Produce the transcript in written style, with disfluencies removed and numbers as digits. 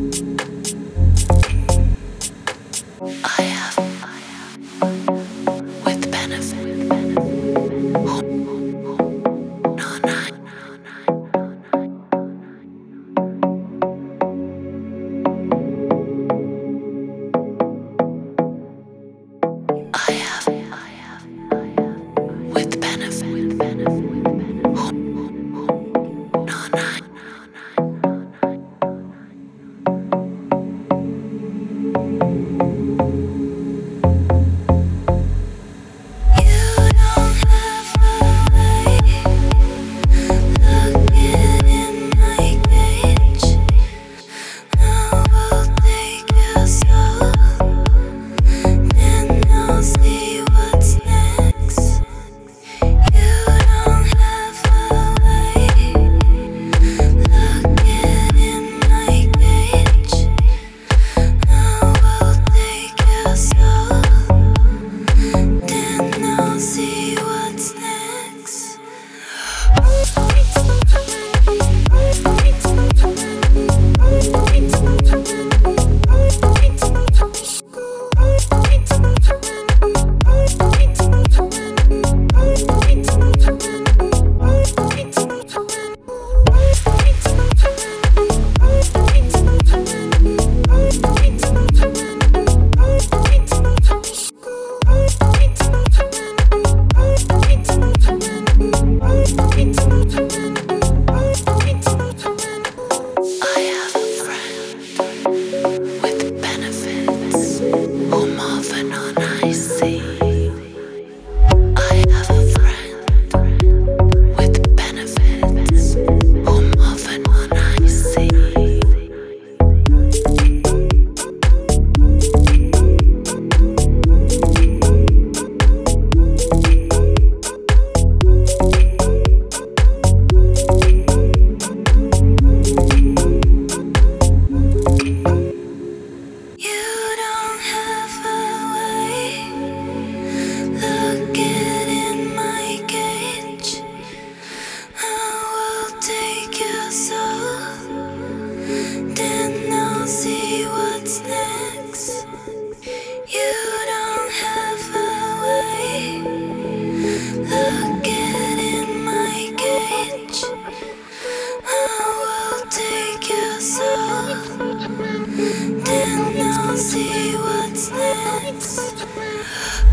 I have with benefit. No, I have with benefit. See what's next. I have a friend with benefits whom often on I see. I have a friend with benefits whom often on I see. You don't have a way. Look it in my cage. I will take your soul. Then I'll see what's next. You don't have a way. Look it in my cage. I will take your soul. Then I'll see what's next.